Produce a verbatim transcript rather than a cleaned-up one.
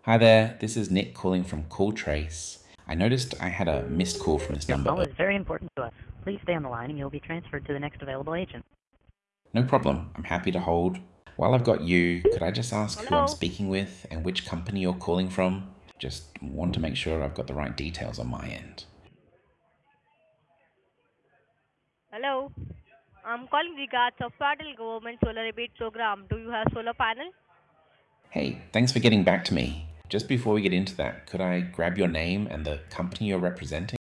Hi there, this is Nick calling from CallTrace. I noticed I had a missed call from this Your number. call is very important to us. Please stay on the line and you'll be transferred to the next available agent. No problem, I'm happy to hold. While I've got you, could I just ask who I'm Hello. speaking with and which company you're calling from? Just want to make sure I've got the right details on my end. Hello. I'm calling regards of federal government solar rebate program. Do you have solar panel? Hey, thanks for getting back to me. Just before we get into that, could I grab your name and the company you're representing?